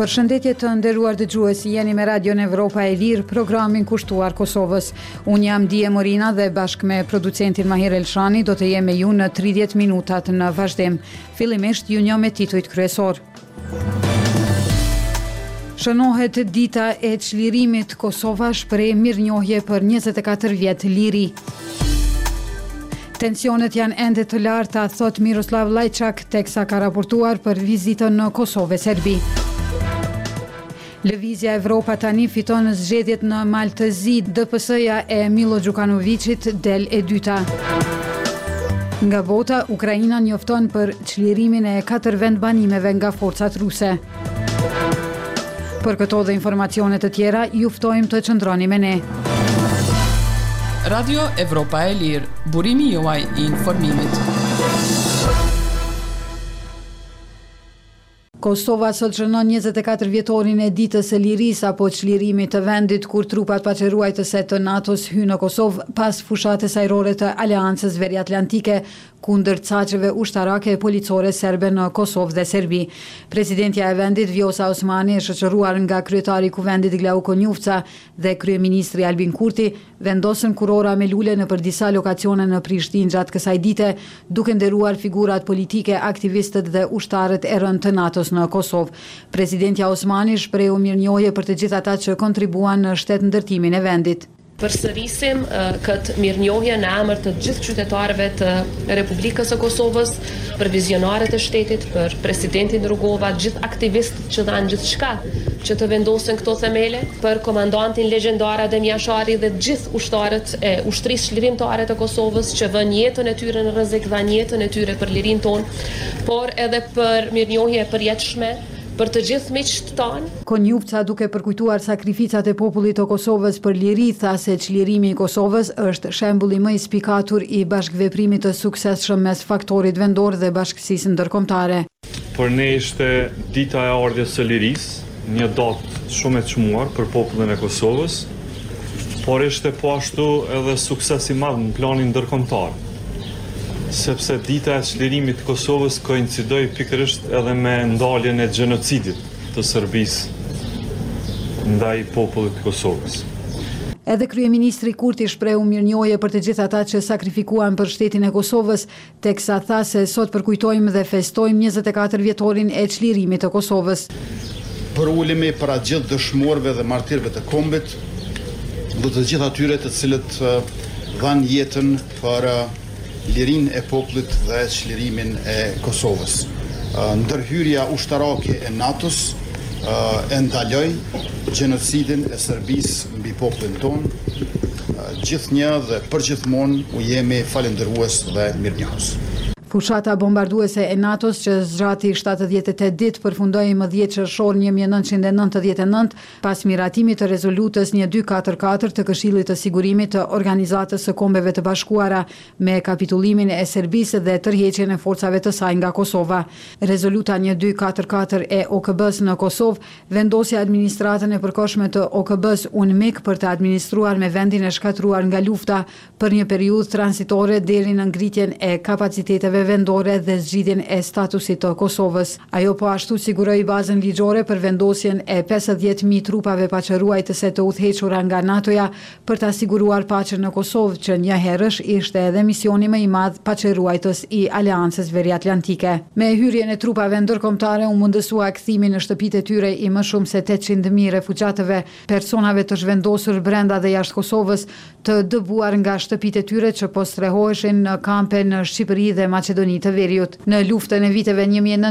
Përshëndetje të nderuar dëgjues, jeni me Radion Evropa e Lirë, programin kushtuar Kosovës. Unë jam Dije Morina dhe bashkë me producentin Mahir Elshani do të jem me ju në 30 minutat në vazhdim. Fillimisht ju njoh me titujt kryesor. Shënohet dita e çlirimit, Kosova shpreh mirënjohje për 24 vjet liri. Tensionet janë ende të larta, thot Miroslav Lajçak, teksa ka raportuar për vizitën në Kosovë e Serbi. Lëvizja Evropa tani fiton zgjedhjet në Maltëzi, DPS-ja e Milo Đukanovićit del e dyta. Nga bota, Ukraina njofton për çlirimin e 4 vendbanimeve nga forcat ruse. Për këto dhe informacione të tjera, ju ftojmë të qëndroni me ne. Radio Evropa e Lirë, burimi juaj I informimit. Kosova sot shënon 24 vjetorin e ditës së lirisë apo çlirimit të vendit kur trupat paqëruajtëse të NATO-s hynë në Kosovë pas fushatës ajrore të Aleancës Veriatlantike kundër caqeve ushtarake e policore serbe në Kosovë dhe Serbi. Presidentja e vendit Vjosa Osmani, e shoqëruar nga kryetari I kuvendit Glauko Njufca dhe kryeministri Albin Kurti, vendosën kurora me lule nëpër disa lokasione në Prishtinë gjatë kësaj dite, duke nderuar figurat politike, aktivistët dhe ushtarët e rënë të NATO-s në Kosovë. Presidentja Osmani shprehu mirënjohje për të gjithë ata që kontribuan në shtetëndërtimin e vendit. Përsërisim këtë mirënjohje në emër të gjithë qytetarëve të Republikës së Kosovës, për vizionarët e shtetit, për presidentin Rugova, gjithë aktivistët që dhanë gjithçka që të vendosin këto themele, për komandantin legjendar Adem Jashari dhe gjithë ushtarët e ushtrisë çlirimtare të Kosovës që vënë jetën e tyre në rrezik, dhanë jetën e tyre për lirinë tonë, por edhe për mirënjohje përjetshme për të gjithë miqtë tanë. Konjufca, duke përkujtuar sakrificat e popullit të Kosovës për liri, tha se çlirimi I Kosovës është shembulli më I spikatur I bashkëveprimit të suksesshëm mes faktorit vendor dhe bashkësisë ndërkombëtare. Për ne ishte dita e ardhjes së lirisë, një datë shumë e çmuar për popullin e Kosovës, por ishte po ashtu edhe sukses I madh në planin ndërkombëtar, sepse dita e çlirimit të Kosovës koincidoi pikërisht edhe me ndaljen e gjenocidit të Serbisë ndaj popullit të Kosovës. Edhe kryeministri Kurti shprehu mirënjohje për të gjithë ata që sakrifikuan për shtetin e Kosovës, teksa tha se sot përkujtojmë dhe festojmë 24 vjetorin e çlirimit të Kosovës. Përulemi për atë gjithë dëshmorëve dhe martirëve të kombit, dhe të gjithë atyre të cilët dhanë jetën për lirinë e popullit dhe çlirimin e Kosovës. Ndërhyrja ushtarake e NATO-s e ndaloi gjenocidin e Serbisë mbi popullin tonë. Gjithnjë dhe përgjithmonë u jemi falendërues dhe mirënjohës. Fushata bombarduese e NATO-s që zgjati 78 ditë përfundoi më 10 qershor 1999 pas miratimit të rezolutës 1244 të Këshillit të Sigurimit të Organizatës së Kombeve të Bashkuara me kapitullimin e Serbisë dhe tërheqjen e forcave të saj nga Kosova. Rezoluta 1244 e OKB-s në Kosovë vendosi administratën e përkohshme të OKB-s UNMIK për të administruar me vendin e shkatruar nga lufta për një periudhë transitore deri në ngritjen e kapaciteteve vendore dhe zgjidhjen e statusit të Kosovës. Ajo po ashtu siguroi bazën ligjore për vendosjen e 50.000 trupave paqëruajtëse të udhëhequra nga NATO-ja për të siguruar paqen në Kosovë, që njëherësh ishte edhe misioni më I madh paqëruajtës I Aleancës Veriatlantike. Me hyrjen e trupave ndërkombëtare u mundësua kthimi në shtëpitë e tyre I më shumë se 800.000 refugjatëve, personave të zhvendosur brenda dhe jashtë Kosovës, të dëbuar nga shtëpitë e tyre që po strehoheshin në kampe në Shqipëri dhe Maqedoni të Veriut. Në luftën e viteve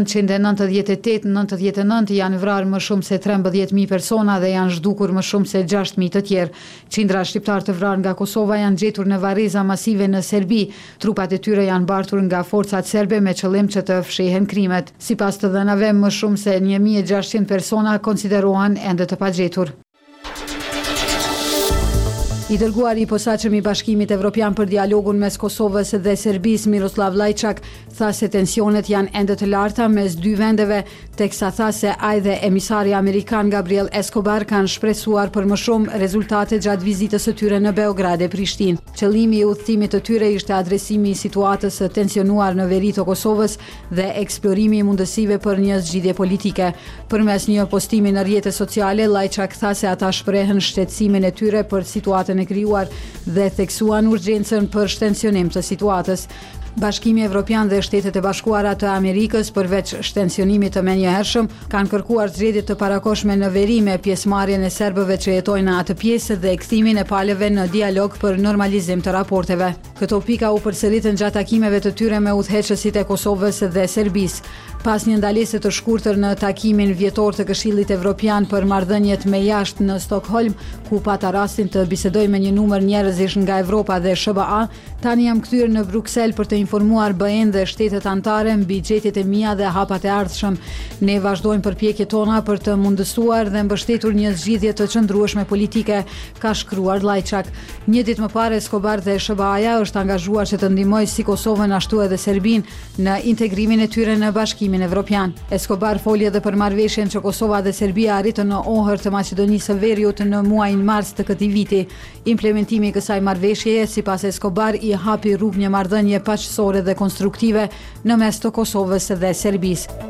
1998-99 janë vrarë më shumë se 13.000 persona dhe janë zhdukur më shumë se 6.000 të tjerë. Qindra shqiptar të vrarë nga Kosova janë gjetur në varreza masive në Serbi. Trupat e tyre janë bartur nga forcat serbe me qëllim që të fshehen krimet. Sipas të dhënave, më shumë se 1.600 persona konsiderohen ende të pagjetur. I dërguari i posaçëm i Bashkimit Evropian për dialogun mes Kosovës dhe Serbisë, Miroslav Lajçak, tha se tensionet janë ende të larta mes dy vendeve, teksa tha se ai dhe emisari amerikan Gabriel Escobar kanë shpresuar për më shumë rezultate gjatë vizitës së tyre në Beograd e Prishtinë. Qëllimi i udhëtimit të tyre ishte adresimi i situatës së tensionuar në veri të Kosovës dhe eksplorimi i mundësive për një zgjidhje politike. Përmes një postimi në rrjetet sociale, Lajçak tha se ata shprehen shqetësimin e tyre për situatën e krijuar dhe theksuan urgjencën për shtensionim të situatës. Bashkimi Evropian dhe Shtetet e Bashkuara të Amerikës, përveç shtensionimit të menjëhershëm, kanë kërkuar zgjedhje të parakohshme në veri me pjesëmarrjen e serbëve që jetojnë në atë pjesë dhe kthimin e palëve në dialog për normalizim të raporteve. Këto pika u përsëritën gjatë takimeve të tyre me udhëheqësit e Kosovës dhe Serbisë. Pas një ndalese të shkurtër në takimin vjetor të Këshillit Evropian për marrëdhëniet me jashtë në Stockholm, ku pata rastin të bisedoj me një numër njerëzish nga Evropa dhe SBA, tani jam kthyer në Bruksel për të informuar BE-n dhe shtetet anëtare mbi gjetjet e mia dhe hapat e ardhshëm. Ne vazhdojmë përpjekjet tona për të mundësuar dhe mbështetur një zgjidhje të qëndrueshme politike, ka shkruar Lajçak. Një ditë më parë, Escobar dhe SBA-ja është angazhuar që të ndihmojë si Kosovën ashtu edhe Serbinë në integrimin e tyre në Bashkimin Evropian. Escobar foli edhe për marrëveshjen që Kosova dhe Serbia arritën në ohër të Maqedonisë së Veriut në muajin mars të këtij viti. Implementimi i kësaj marrëveshjeje, sipas Escobar, i hapi rrugë një marrëdhënie paqësore dhe konstruktive në mes të Kosovës dhe Serbisë.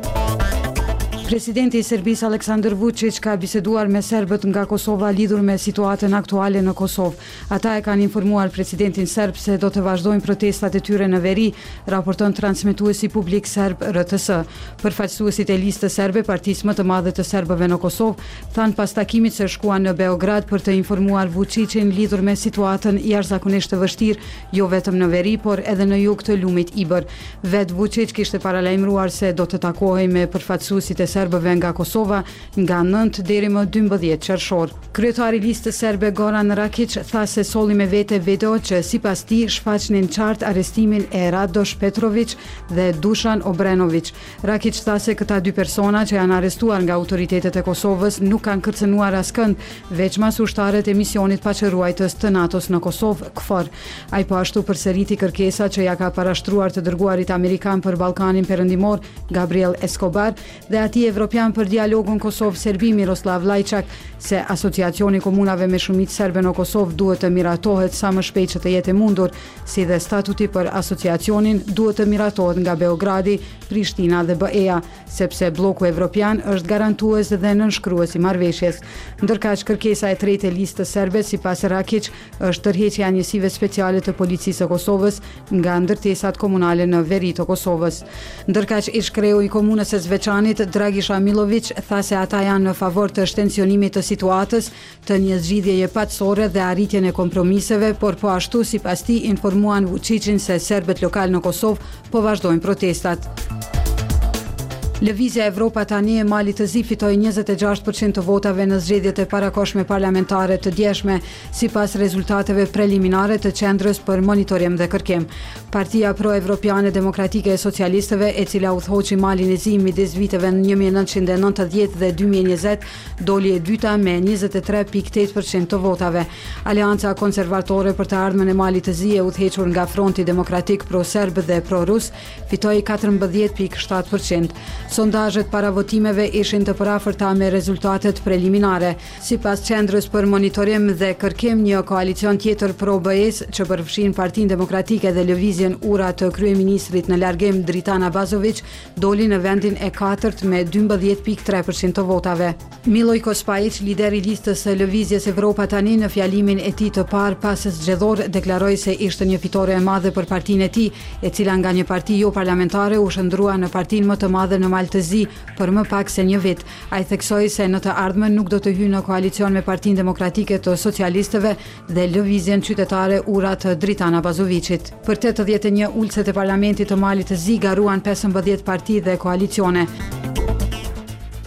Presidenti i Serbisë Aleksandar Vučić ka biseduar me serbët nga Kosova lidhur me situatën aktuale në Kosovë. Ata e kanë informuar presidentin serb se do të vazhdojnë protestat e tyre në veri, raporton transmetuesi publik serb RTS. Përfaqësuesit e listës serbe, partisë më të madhe të serbëve në Kosovë, thanë pas takimit se shkuan në Beograd për të informuar Vučićin lidhur me situatën jashtëzakonisht të vështirë, jo vetëm në veri, por edhe në jug të lumit Ibër. Vet Vučić kishte paralajmëruar se do të takohej me përfaqësuesit e serbëve nga Kosova nga 9 deri më 12 qershor. Kryetari i listës serbe Goran Rakić tha se solli me vete video që sipas tij shfaqnin qartë arrestimin e Radoš Petrović dhe Dušan Obrenović. Rakić tha se këta dy persona që janë arrestuar nga autoritetet e Kosovës nuk kanë kërcënuar askënd, veçmas ushtarët e misionit paqëruajtës të NATO-s në Kosovë, KFOR. Ai po ashtu përsëriti kërkesa që ja ka parashtruar të dërguarit amerikan për Ballkanin Perëndimor, Gabriel Escobar, dhe atij Evropian për dialogun Kosovë-Serbi, Miroslav Lajçak, se asociacioni komunave me shumicë serbe në Kosovë duhet të miratohet sa më shpejt që të jetë e mundur, si dhe statuti për asociacionin duhet të miratohet nga Beogradi, Prishtina dhe BE-ja, sepse bloku evropian është garantues dhe nënshkrues i marrëveshjes. Ndërkaq kërkesa e tretë e listës serbe, sipas Rakić, është tërheqja e njësive speciale të policisë së Kosovës nga ndërtesat komunale në veri të Kosovës. Ndërkaq ish-kreu i komunës së Zveçanit, Dragiša Milović, tha se ata janë në favor të shtensionimit të situatës, të një zgjidhjeje paqësore dhe arritjen e kompromiseve, por po ashtu sipas tij informuan Vučićin se serbët lokal në Kosovë po vazhdojnë protestat. Lëvizja Evropa tani e Malit të Zi fitoi 26% të votave në zgjedhjet e parakohshme parlamentare të djeshme, sipas rezultateve preliminare të Qendrës për Monitorim dhe Kërkim. Partia pro-evropiane demokratike e socialistëve, e cila udhëhoqi Malin e Zi midis viteve 1990 dhe 2020, doli e dyta me 23.8% të votave. Aleanca konservatore për të ardhmen e Malit të Zi, e udhëhequr nga Fronti Demokratik pro-serb dhe pro-rus, fitoi 14.7%. Sondazhet para votimeve ishin të parafërta me rezultatet preliminare. Sipas Qendrës për Monitorim dhe Kërkim, një koalicion tjetër pro-BE-s që përfshin Partinë Demokratike dhe Lëvizjen Ura të kryeministrit në largim Dritan Abazović, doli në vendin e katërt me 12.3% të votave. Milojko Spajić, lideri i listës së Lëvizjes Evropa tani, në fjalimin e tij të parë pas zgjedhor, deklaroi se ishte një fitore e madhe për partinë e tij, e cila nga një parti jo parlamentare u shndrua në partinë më të madhe në Mal të Zi për më pak se një vit. Ai theksoi se në të ardhmen nuk do të hyjë në koalicion me Partinë Demokratike të Socialistëve dhe Lëvizjen Qytetare Ura të Dritan Abazovićit. Për 81 ulëset e parlamentit të Malit të Zi garuan 15 parti dhe koalicione.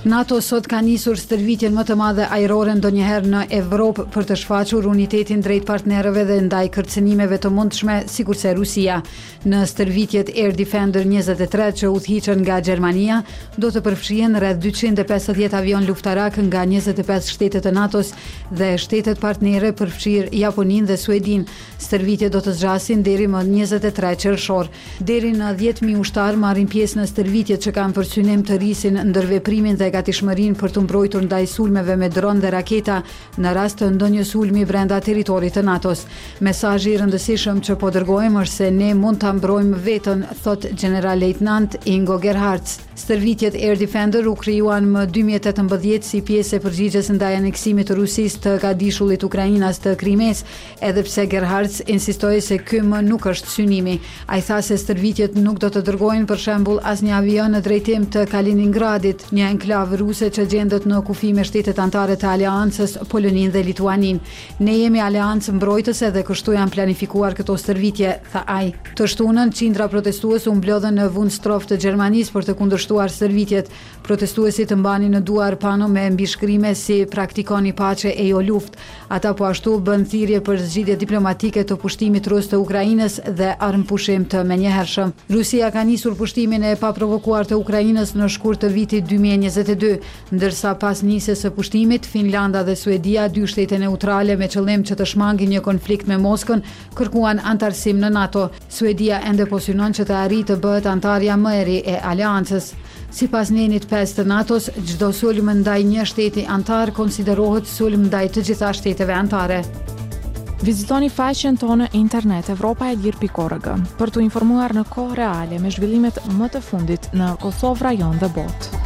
NATO sot ka nisur stërvitjen më të madhe ajrore ndonjëherë në Evropë për të shfaqur unitetin drejt partnerëve dhe ndaj kërcënimeve të mundshme, sikurse Rusia. Në stërvitjet Air Defender 23 që udhëhiqen nga Gjermania, do të përfshihen rreth 250 avion luftarak nga 25 shtete të NATO-s dhe shtetet partnere përfshir Japoninë dhe Suedin. Stërvitjet do të zgjasin deri më 23 qershor. Deri në 10.000 ushtar marrin pjesë në stërvitjet që kanë për synim të rrisin ndërveprimin dhe gatishmërinë për të mbrojtur ndaj sulmeve me dron dhe raketa në rast të ndonjë sulmi brenda territorit të NATO-s. Mesazhi i rëndësishëm që po dërgojmë është se ne mund ta mbrojmë veten, thot general-lejtnant Ingo Gerhards. Stërvitjet Air Defender u krijuan më 2018 si pjesë e përgjigjes ndaj aneksimit të Rusisë të gadishullit Ukrainas të Krimes, edhe pse Gerhards insistoi se ky më nuk është synimi. Ai tha se stërvitjet nuk do të dërgojnë për shembull asnjë avion në drejtim të Kaliningradit, një enklavë ruse që gjendet në kufi me shtetet anëtare të aleancës, Poloninë dhe Lituaninë. Ne jemi aleancë mbrojtëse dhe kështu janë planifikuar këto stërvitje, tha ai. Të shtunën qindra protestues u mblodhen në Wunstorf të Gjermanisë për të kundërshtuar stërvitjet. Protestuesit mbanin në duar pano me mbishkrime si praktikoni pace e jo luft. Ata po ashtu bën thirrje për zgjidhje diplomatike të pushtimit rus të Ukrainës dhe armpushim të menjëhershëm. Rusia ka nisur pushtimin e paprovokuar të Ukrainës në shkurt të vitit 2022, ndërsa pas nisjes së pushtimit, Finlanda dhe Suedia, dy shtete neutrale me qëllim që të shmangin një konflikt me Moskën, kërkuan antarësim në NATO. Suedia ende po synon që të arrijë të bëhet antarja më e ri e aleancës. Sipas nenit 5 të NATO-s, çdo sulm ndaj një shteti antar konsiderohet sulm ndaj të gjitha shteteve anëtare. Vizitoni faqen tonë internet europaelir.org për të informuar në kohë reale me zhvillimet më të fundit në Kosovë, rajon dhe botë.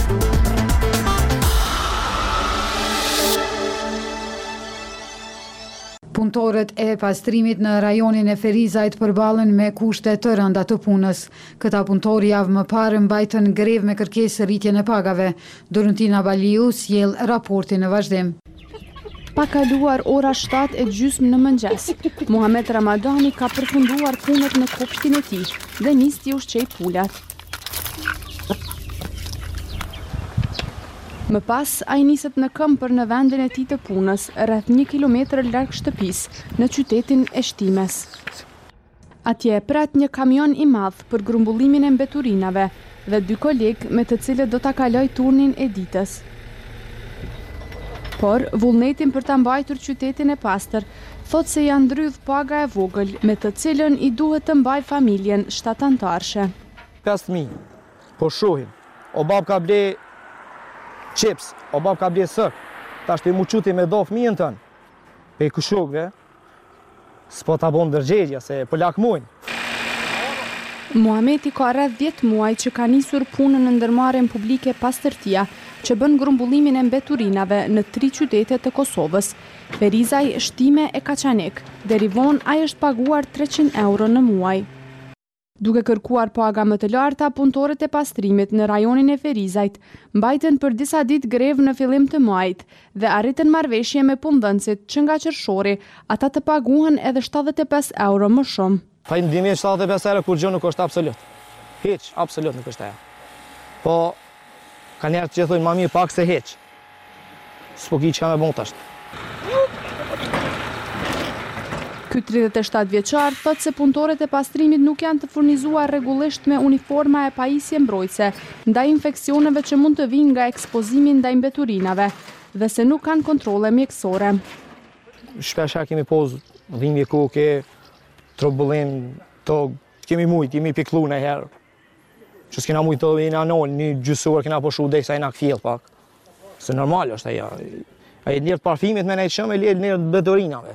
Punëtorët e pastrimit në rajonin e Ferizajt përballen me kushte të rënda të punës. Këta punëtorë javë më parë mbajtën grevë me kërkesë rritjen e pagave. Dorentina Baliu sjell raportin në vazhdim. Pa kaluar ora 7:30 në mëngjes, Muhamet Ramadani ka përfunduar punët në kopshtin e tij dhe nis t'i ushqej pulat. Më pas, ai niset në këmbë për në vendin e tij të punës, rreth 1 kilometër larg shtëpisë, në qytetin e Shtimes. Atje pret një kamion i madh për grumbullimin e mbeturinave dhe 2 kolegë me të cilët do ta kaloj turnin e ditës. Por vullnetin për ta mbajtur qytetin e pastër, thot se janë ndrydh paga e vogël me të cilën i duhet të mbaj familjen 7 anëtarshe. 5.000, po shohin, o bab ka ble qips, o bab ka ble sëk, ta shte mu quti me do fëmijën tënë, pe i kushokve, s'po ta bon dërgjegja, se po lakmojnë. Muhameti ka rreth 10 muaj që ka nisur punën në ndërmarrjen publike pastërtia, që bën grumbullimin e mbeturinave në 3 qytete të Kosovës, Ferizaj, Shtime e Kaçanek. Deri vonë ai është paguar 300 euro në muaj. Duke kërkuar paga më të larta, punëtorët e pastrimit në rajonin e Ferizajt mbajtën për disa ditë grevë në fillim të muajit dhe arritën marrëveshje me punëdhënësit që nga qershori ata të paguhen edhe 75 euro më shumë. Faleminderit 75 euro kur gjë nuk është absolut. Hiç, absolut nuk është ajo. Po ka njerëz që thonë më mirë pak se hiç. S'po ki që me bon tash. Ky 37 vjeçar thot se punëtorët e pastrimit nuk janë të furnizuar rregullisht me uniforma e pajisje mbrojtëse ndaj infeksioneve që mund të vinë nga ekspozimi ndaj mbeturinave dhe se nuk kanë kontrolle mjekësore. Shpesh kemi pozë dhimbje koke, trobullim, kemi mujt, jemi piklu në herë. Që s'kena mujt të jena nol, një gjysor kena poshu dhe sa jena këfjell pak. Se normal është aja. Aja njërë të parfimit me nejtë shumë, e njërë të mbeturinave.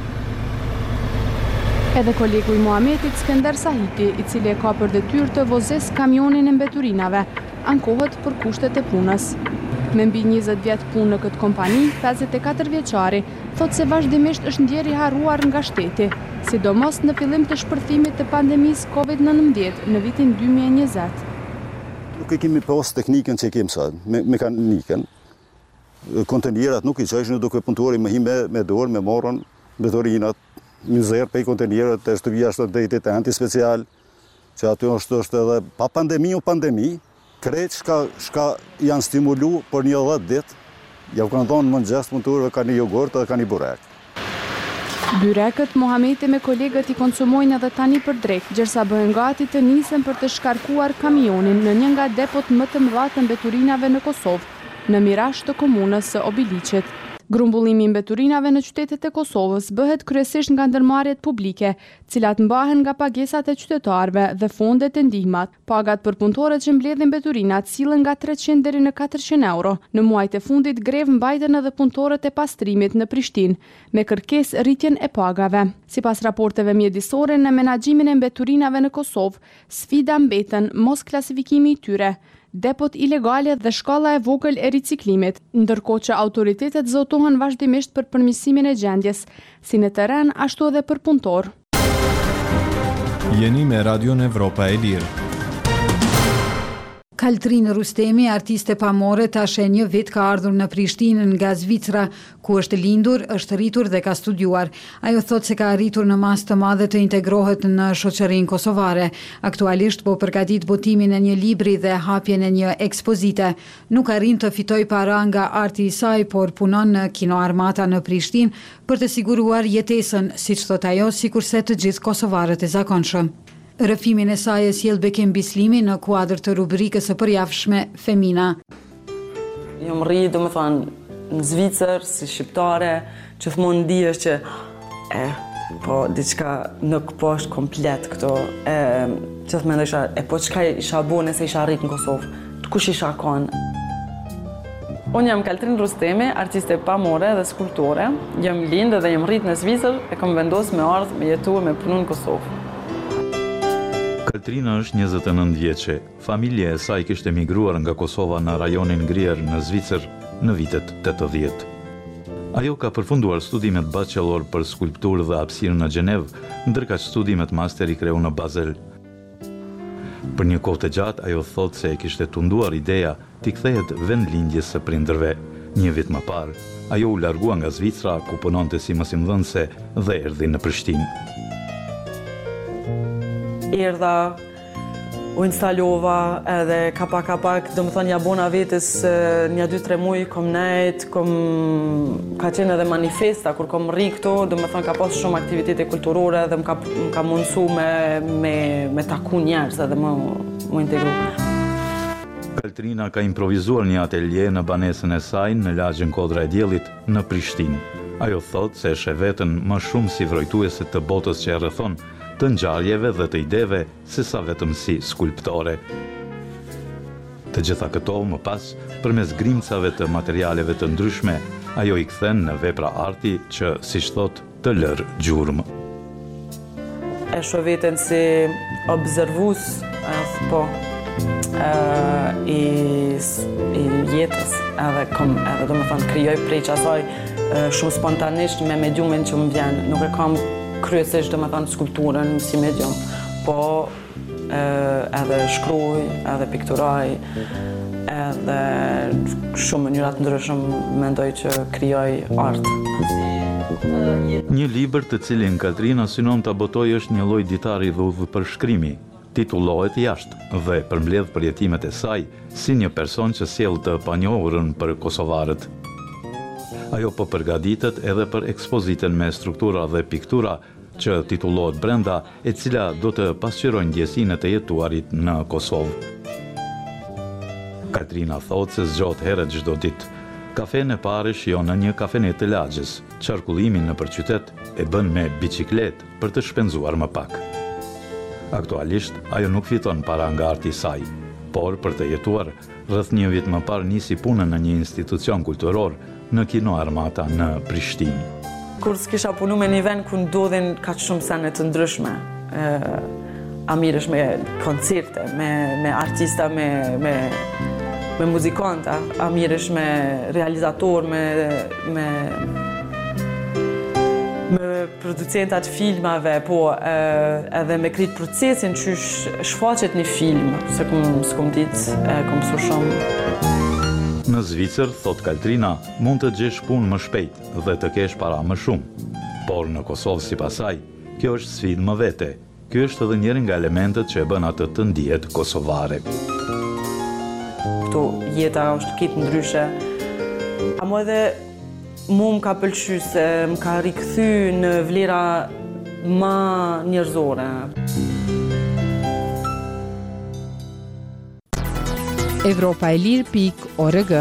Edhe kolegu i Muhametit, Skender Sahiti, i cili e ka për detyrë të vozes kamionin e mbeturinave, ankohet për kushtet e punës. Me mbi 20 vjet punë në këtë kompani, 54 vjeçari thot se vazhdimisht është ndjer i harruar nga shteti, sidomos në fillim të shpërthimit të pandemisë COVID-19 në vitin 2020. Nuk e kemi pas teknikën që kemi sa, mekanikën. Kontenerat nuk i qajshën duke punëtori me hime me dorë, me morën, mbetorinat, mizerë pe i kontenerët të shtëvija është të dejtit e antispecial, që aty është edhe pa pandemi o pandemi, Krejt shka janë stimulu për një 10 ditë, ja kanë thonë mëngjes punëtorëve ka një jogurt dhe ka një burek. Byrekët Mohameti me kolegët i konsumojnë edhe tani për drek, gjërsa bëhen gati të nisen për të shkarkuar kamionin në një nga depot më të mëdha të mbeturinave në Kosovë, në Mirash të komunës së Obiliqit. Grumbullimi i mbeturinave në qytetet e Kosovës bëhet kryesisht nga ndërmarrjet publike, cilat mbahen nga pagesat e qytetarëve dhe fondet e ndihmat. Pagat për punëtorët që mbledhin mbeturinat sillen nga 300 deri në 400 euro. Në muajt e fundit grevë mbajtën edhe punëtorët e pastrimit në Prishtinë, me kërkesë rritjen e pagave. Sipas raporteve mjedisore në menaxhimin e mbeturinave në Kosovë, sfida mbeten mos klasifikimi i tyre, depot ilegale dhe shkalla e vogël e riciklimit, ndërkohë që autoritetet zotohen vazhdimisht për përmirësimin e gjendjes, si në terren ashtu edhe për punëtor. Jeni me Radion Evropa e Lirë. Kaltrin Rustemi, artiste pamore, tash e një vit ka ardhur në Prishtinë nga Zvicra, ku është lindur, është rritur dhe ka studiuar. Ajo thot se ka arritur në masë të madhe të integrohet në shoqërinë kosovare. Aktualisht po përgatit botimin e një libri dhe hapjen e një ekspozite. Nuk arrin të fitoj para nga arti i saj, por punon në Kino Armata në Prishtinë për të siguruar jetesën, siç thot ajo, sikurse të gjithë kosovarët e zakonshëm. Rëfimin e saj e sjell Bekim Bislimi në kuadër të rubrikës së përjavshme Femina. Jam rri, në Zvicër, si shqiptare, që thmonë ndihesh që po diçka nuk po është komplet këto. Që thmë ndësha, po çka isha bo nëse isha rrit në Kosovë, kush isha kanë. Unë jam Kaltrin Rustemi, artiste pamore dhe skulptore. Jam lindë dhe jam rrit në Zvicër e kam vendosur me ardhmë me jetu me punu në Kosovë. Kaltrina është 29 vjeçe. Familja e saj kishte emigruar nga Kosova në rajonin Grier në Zvicër në vitet 80. Ajo ka përfunduar studimet bachelor për skulpturë dhe hapësirë në Gjenevë, ndërkaq studimet master i kreu në Basel. Për një kohë të gjatë, ajo thotë se e kishte tunduar ideja t'i kthehet vendlindjes së prindërve. Një vit më parë, ajo u largua nga Zvicra, ku punonte si mësimdhënëse dhe erdhi në Prishtinë. Erdha, u instalova edhe kapak, domethënë ja bona vetës një 2-3 muaj kom nejt, ka qenë edhe manifesta kur kom rri këto, domethënë ka pas shumë aktivitete kulturore dhe më ka mundësu me taku njerëz edhe më integru. Kaltrina ka improvizuar një atelje në banesën e saj në lagjën Kodra e Diellit në Prishtinë. Ajo thotë se sheh veten më shumë si vrojtuese të botës që e rrethon, të ngjarjeve dhe të ideve, se sa vetëm si skulptore. Të gjitha këto më pas, përmes grimcave të materialeve të ndryshme, ajo i kthen në vepra arti që, siç thot, të lër gjurmë. E shoh veten si observues, i jetës, edhe domethënë krijoj prej asaj shumë spontanisht me mediumin që më vjen. Nuk e kam kryesisht domethënë skulpturën si medium, po edhe shkruaj, edhe pikturoj, edhe shumë mënyra të ndryshme mendoj që krijoj art. Një libër të cilin Kaltrina synon ta botojë është një lloj ditari dhe udhëpërshkrimi. Titullohet Jashtë dhe përmbledh përjetimet e saj si një person që sjell të panjohurën për kosovarët. Ajo po përgatitet edhe për ekspozitën me struktura dhe piktura që titullohet Brenda, e cila do të pasqyrojë ndjesinë e të jetuarit në Kosovë. Kaltrina thotë se zgjohet herët çdo ditë. Kafenë e parë shijon në një kafenet të lagjës. Qarkullimin nëpër qytet e bën me biçikletë për të shpenzuar më pak. Aktualisht, ajo nuk fiton para nga arti i saj, por për të jetuar, rreth një vit më parë nisi punën në një institucion kulturor në Kino Armata në Prishtinë. Kur s'kisha punu me një vend ku ndodhin kaq shumë sene të ndryshme, amirësh me koncerte, me artista, me muzikanta, amirësh me realizator, me producentat filmave, po edhe me krijt procesin që shfaqet një film, se s'kom ditë, kom su shumë. Në Zvicër, thot Kaltrina, mund të gjesh punë më shpejt dhe të kesh para më shumë. Por në Kosovë, sipas saj, kjo është sfidë më vete. Ky është edhe njëri nga elementet që e bën atë të ndihet kosovare. këto jeta është këtë ndryshe. Amo edhe mu më ka pëlqy se më ka rikëthy në vlera ma njerëzore. Evropaelir.org.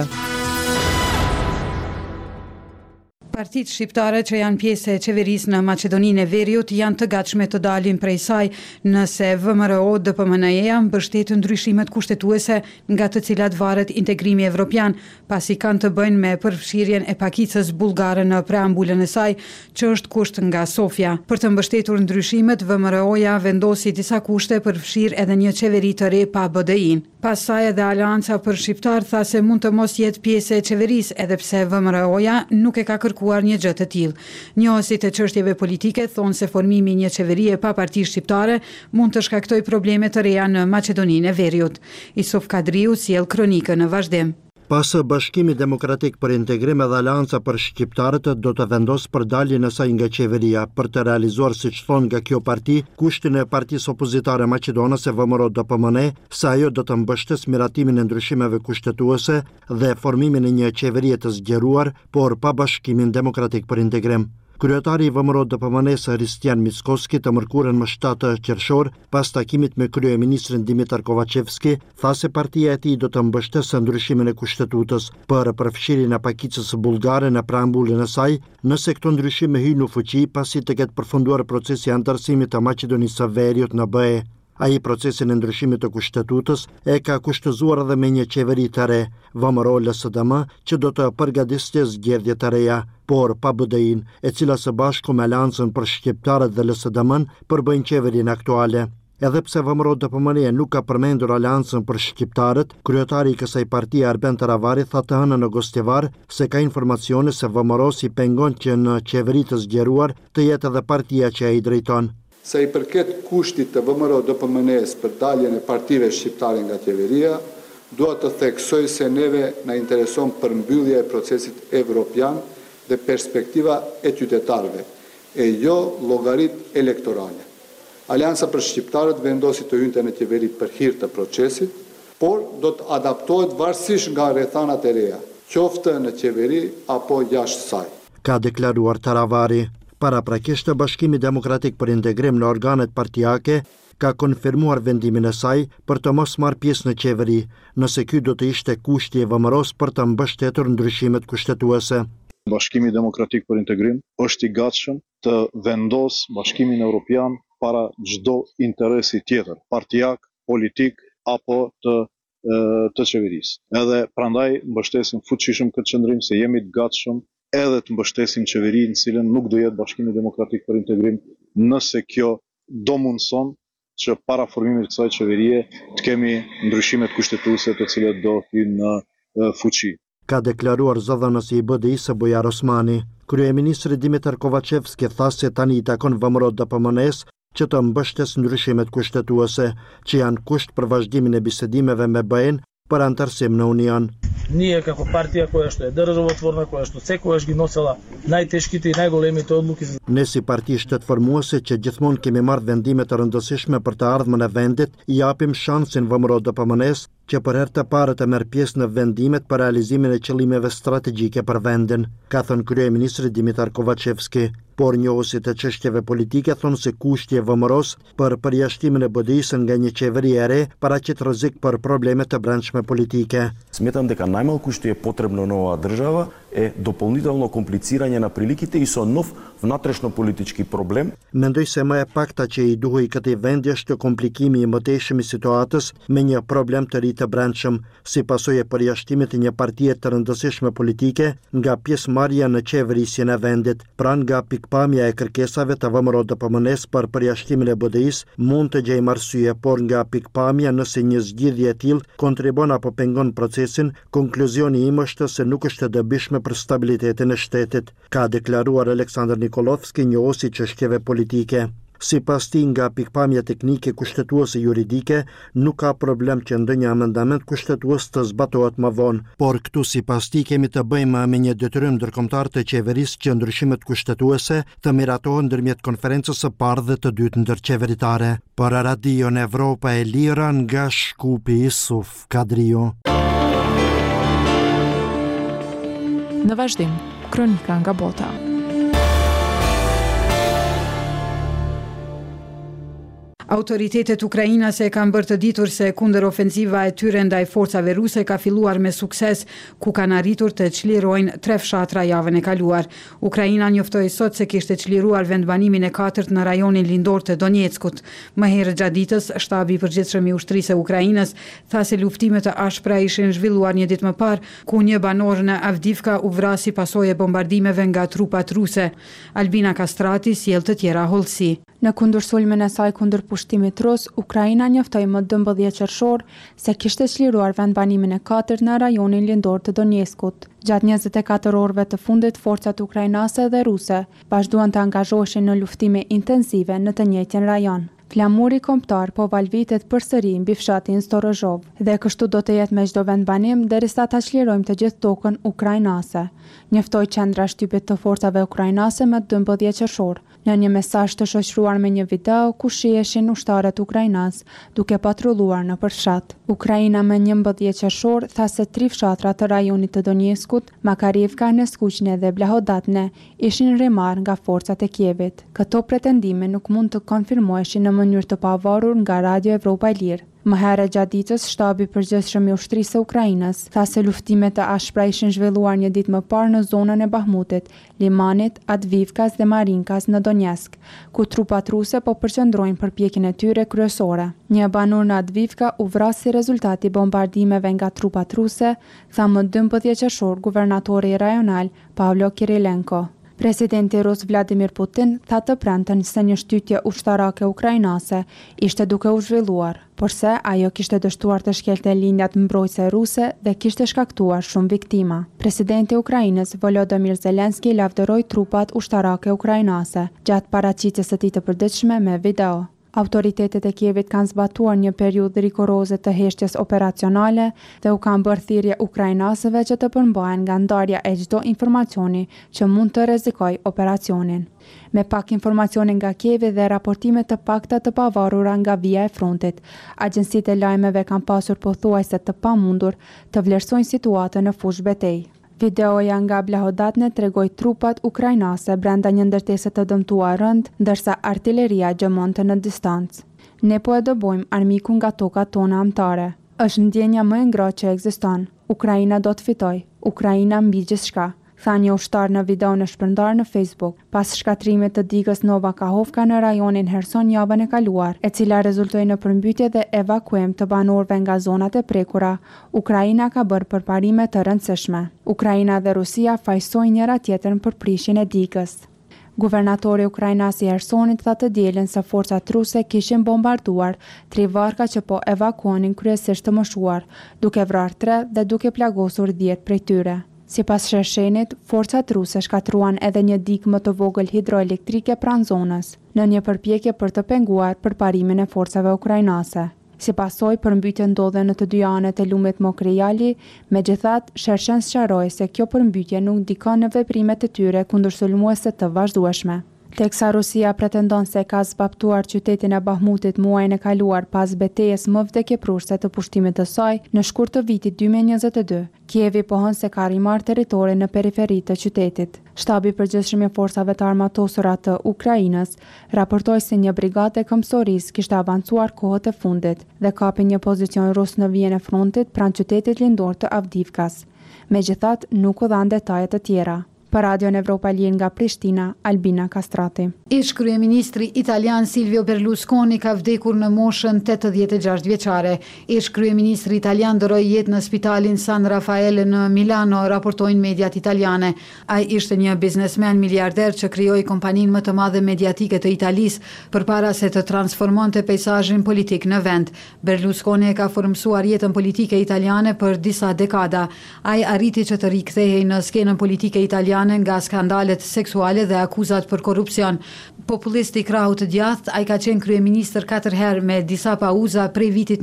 Partitë shqiptare që janë pjesë e qeverisë në Maqedoninë e Veriut janë të gatshme të dalin prej saj nëse VMRO-DPMNE-ja mbështet ndryshimet kushtetuese nga të cilat varet integrimi evropian, pasi kanë të bëjnë me përfshirjen e pakicës bullgare në preambulën e saj, që është kusht nga Sofia. Për të mbështetur ndryshimet, VMRO-ja vendosi disa kushte për fshirë edhe një qeveri të re pa BDI-n. Pas saj edhe Aleanca për Shqiptar tha se mund të mos jetë pjesë e qeverisë, edhe pse VMRO-ja nuk e ka kërkuar një gjë të tillë. Njohësit e çështjeve politike thonë se formimi i një qeverie pa parti shqiptare mund të shkaktojë probleme të reja në Maqedoninë e Veriut. Isuf Kadriu sjell kronikën në vazhdim. Pas Bashkimi Demokratik për Integrim edhe Aleanca për Shqiptarët do të vendosë për daljen e saj nga qeveria për të realizuar, siç thonë nga kjo parti, kushtin e partisë opozitare maqedonase VMRO-DPMNE, se ajo do të mbështes miratimin e ndryshimeve kushtetuese dhe formimin e një qeverie të zgjeruar, por pa Bashkimin Demokratik për Integrim. Kryetari i VMRO-DPMNE-s Hristijan Mickoski të mërkurën më 7 qershor, pas takimit me kryeministrin Dimitar Kovacevski, tha se partia e tij do të mbështesë ndryshimin e kushtetutës për përfshirjen e pakicës bullgare në preambullin e saj, nëse këto ndryshime hyjnë në fuqi pasi të ketë përfunduar procesi i anëtarësimit të Maqedonisë së Veriut në BE. Ai procesin e ndryshimit të kushtetues e ka kushtëzuar edhe me një qeveri të re, VMRO-LSDM, që do të përgatiste zgjedhje të reja, por pa BDI-n, e cila së bashku me Aleancën për Shqiptarët dhe LSDM-n përbëjnë qeverinë aktuale. Edhe pse VMRO-DPMNE nuk ka përmendur Aleancën për Shqiptarët, kryetari i kësaj partie Arben Taravari tha të hënën në Gostivar se ka informacione se VMRO si pengon që në qeveri të zgjeruar të jetë edhe partia që ai drejton. Sa i përket kushtit të VMRO-DPMNE-s për daljen e partive shqiptare nga qeveria, dua të theksoj se neve na intereson përmbyllja e procesit evropian dhe perspektiva e qytetarëve, e jo llogarit elektorale. Aleanca për Shqiptarët vendosi të hynte në qeveri për hir të procesit, por do të adaptohet varësisht nga rrethanat e reja, qoftë në qeveri apo jashtë saj. Ka deklaruar Taravari. Paraprakisht Bashkimi Demokratik për Integrim në organet partijake ka konfirmuar vendimin e saj për të mos marrë pjesë në qeveri, nëse ky do të ishte kushti i VMRO-s për të mbështetur ndryshimet kushtetuese. Bashkimi Demokratik për Integrim është i gatshëm të vendos Bashkimin Evropian para çdo interesi tjetër, partijak, politik apo të qeverisë. Edhe prandaj mbështesim fuqishëm këtë qëndrim se jemi të gatshëm edhe të mbështesim qeverinë në cilën nuk do jetë Bashkimi Demokratik për Integrim nëse kjo do mundson që para formimit të kësaj qeverie të kemi ndryshimet kushtetuese të cilat do hyjnë në fuqi. Ka deklaruar zëdhënësi i BDI-s Bujar Osmani. Kryeministri Dimitar Kovacevski tha se tani i takon VMRO-DPMNE-s që të mbështes ndryshimet kushtetuese, që janë kusht për vazhdimin e bisedimeve me BE-n për antarësim në Union. Ние како партија која што е државотворна, која што секогаш ги носела најтешките и најголемите одлуки. Ne si parti shtetëformuese që gjithmonë kemi marrë vendime të rëndësishme për të ardhmen e vendit, i japim shansin VMRO-DPMNE-s që për herë të parë të merr pjesë në vendimet për realizimin e qëllimeve strategjike për vendin, ka thënë kryeministri Dimitar Kovacevski. Por njohësit e çështjeve politike thonë se kushti i VMRO-s për përjashtimin e BDI-s nga një qeveri e re paraqit rrezik për probleme të brendshme politike. Сметам дека најмалку што е потребно на оваа држава е дополнително комплицирање на приликите и со нов внатрешно-политички проблем. Mendoj se më e pakta që i duhej këtij vendi është komplikimi i mëtejshëm i situatës me një problem të ri të brendshëm, si pasojë e përjashtimit të një partie të rëndësishme politike nga pjesëmarrja në qeverisjen e vendit. Pra nga pikpamja e kërkesave të VMRO-DPMNE-s për përjashtimin e BDI-s mund të gjejmë arsye, por nga pikpamja nëse një zgjidhje e tillë kontribon apo pengon procesin, konkluzioni im është se nuk është e dobishme për stabilitetin e shtetit, ka deklaruar Aleksandr Nikolovski, njohësi çështjeve politike. Sipas tij, nga pikpamja teknike kushtetuese juridike, nuk ka problem që ndonjë amendament kushtetues të zbatohet më vonë, por këtu sipas tij kemi të bëjmë me një detyrim ndërkombëtar të qeverisë që ndryshimet kushtetuese të miratohen ndërmjet konferencës së parë dhe të dytë ndërqeveritare. Për Radion Evropa e Lira nga Shkupi, Isuf Kadriu. Në vazhdim, kronika nga bota. Autoritetet ukrainase kanë bërë të ditur se kundër ofensiva e tyre ndaj forcave ruse ka filluar me sukses, ku kanë arritur të çlirojnë 3 fshatra javën e kaluar. Ukraina njoftoi sot se kishte çliruar vendbanimin e 4 në rajonin lindor të Donjeckut. Më herët gjatë ditës, shtabi i përgjithshëm i ushtrisë së Ukrainës tha se luftime të ashpra ishin zhvilluar një ditë më parë, ku një banor në Avdivka u vrasi pasojë e bombardimeve nga trupat ruse. Albina Kastrati sjell të tjera hollësi. Në kundërsulmen e saj kundër pushtimit rus, Ukraina njoftoi më 12 qershor se kishte çliruar vendbanimin e 4 në rajonin lindor të Donjeckut. Gjatë 24 orëve të fundit, forcat ukrainase dhe ruse vazhduan të angazhoheshin në luftime intensive në të njëjtin rajon. Flamuri kombëtar po valvitet përsëri mbi fshatin Storozhov dhe kështu do të jetë me çdo vendbanim derisa ta çlirojmë të gjithë tokën ukrainase. Njoftoi qendra shtypit të forcave ukrainase më 12 qershor. Në një mesazh të shoqëruar me një video ku shiheshin ushtarët ukrainas duke patrulluar nëpër fshat. Ukraina më 11 qershor tha se 3 fshatra të rajonit të Donjeckut, Makarivka, Neskuqne dhe Blahodatne, ishin rrymar nga forcat e Kievit. Këto pretendime nuk mund të konfirmoheshin në mënyrë të pavarur nga Radio Evropa e Lirë. Më herët gjatë ditës, shtabi i përgjithshëm i ushtrisë së Ukrainës tha se luftimet të ashpra ishin zhvilluar një ditë më parë në zonën e Bahmutit, Limanit, Advivkas dhe Marinkas në Donjeck, ku trupat ruse po përqendrojnë përpjekjen e tyre kryesore. Një banor në Advivka u vras si rezultati bombardimeve nga trupat ruse, tha më 12 qershor guvernatori rajonal Pavlo Kirilenko. Presidenti rus Vladimir Putin tha të premten se një shtytje ushtarake ukrainase ishte duke u zhvilluar, por se ajo kishte dështuar të shkelte linjat mbrojtëse ruse dhe kishte shkaktuar shumë viktima. Presidenti i Ukrainës Volodymyr Zelensky lavdëroi trupat ushtarake ukrainase gjatë paraqitjes së tij të përditshme me video. Autoritetet e Kievit kanë zbatuar një periudhë rigoroze të heshtjes operacionale dhe u kanë bërë thirrje ukrainasëve që të përmbahen nga ndarja e çdo informacioni që mund të rrezikojë operacionin. Me pak informacione nga Kievi dhe raportime të pakta të pavarura nga vija e frontit, agjencitë e lajmeve kanë pasur pothuajse të pamundur të vlerësojnë situatën në fushë betejë. Videoja nga Blahodatne tregoi trupat ukrainase brenda një ndërtese të dëmtuar rënd, ndërsa artilleria gjëmonte në distancë. Ne po e dëbojmë armikun nga tokat tona amtare. Është ndjenja më e ngrohtë që ekziston. Ukraina do të fitojë. Ukraina mbi gjithçka, tha një ushtar në video në shpërndar në Facebook, pas shkatrimit të digës Nova Kahovka në rajonin Kherson javën e kaluar, e cila rezultoi në përmbytje dhe evakuim të banorëve nga zonat e prekura. Ukraina ka bërë përparime të rëndësishme. Ukraina dhe Rusia fajsojnë njëra tjetrën për prishjen e digës. Guvernatori ukrainas i Khersonit tha të dielën se forcat ruse kishin bombarduar 3 varka që po evakuonin kryesisht të moshuar, duke vrarë 3 dhe duke plagosur 10 prej tyre. Sipas Shershenit, forcat ruse shkatruan edhe një digë më të vogël hidroelektrike pranë zonës, në një përpjekje për të penguar përparimin e forcave ukrainase. Sipas saj, përmbytja ndodhe në të dy anët e lumit Mokrejali, megjithatë, Shershen sqaroi se kjo përmbytje nuk ndikon në veprimet e tyre kundërsulmuese të vazhdueshme. Teksa Rusia pretendon se ka zbaptuar qytetin e Bahmutit muajin e kaluar pas betejës më vdekjeprurse të pushtimit të saj në shkurt të vitit 2022, Kievi pohon se ka rrimar territori në periferi të qytetit. Shtabi i përgjithshëm i forcave të armatosura të Ukrainës raportoi se një brigadë e këmbësorisë kishte avancuar kohët e fundit dhe kapi një pozicion rus në vijën e frontit pranë qytetit lindor të Avdivkas. Megjithatë, nuk u dhan detaje të tjera. Për Radio Evropa e Lirë nga Prishtina, Albina Kastrati. Ish kryeministri italian Silvio Berlusconi ka vdekur në moshën 86 vjeçare. Ish kryeministri italian dëroi jetë në spitalin San Raffaele në Milano, raportojnë mediat italiane. Ai ishte një biznesmen miliarder që krijoi kompaninë më të madhe mediatike të Italisë përpara se të transformonte peizazhin politik në vend. Berlusconi e ka formsuar jetën politike italiane për disa dekada. Ai arriti që të rikthehej në skenën politike italiane nga skandalet seksuale dhe akuzat për korrupsion. Popullist i krahut të djathtë, ai ka qenë kryeministër 4 herë me disa pauza prej vitit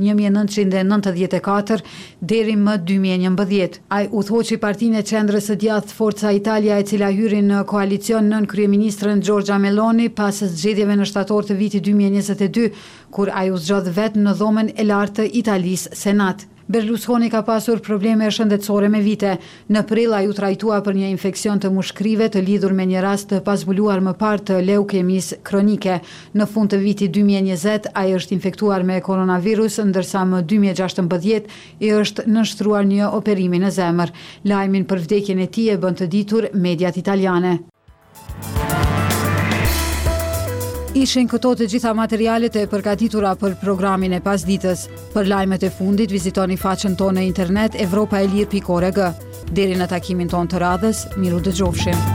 1994 deri më 2011. Ai udhëhoqi partinë e qendrës së djathtë Forza Italia, e cila hyri në koalicion nën kryeministrën Giorgia Meloni pas zgjedhjeve në shtator të vitit 2022, kur ai u zgjodh vetë në dhomën e lartë të Italisë, Senat. Berlusconi ka pasur probleme shëndetësore me vite. Në prill ai u trajtua për një infeksion të mushkrive të lidhur me një rast të pazbuluar më parë të leukemisë kronike. Në fund të vitit 2020 ai është infektuar me koronavirus, ndërsa më 2016 i është nënshtruar një operimi në zemër. Lajmin për vdekjen e tij e bën të ditur mediat italiane. Ishin këto të gjitha materialet e përgatitura për programin e pasditës. Për lajmet e fundit vizitoni faqen tonë në internet evropaelir.org. Deri në takimin tonë të radhës, miru dëgjofshim.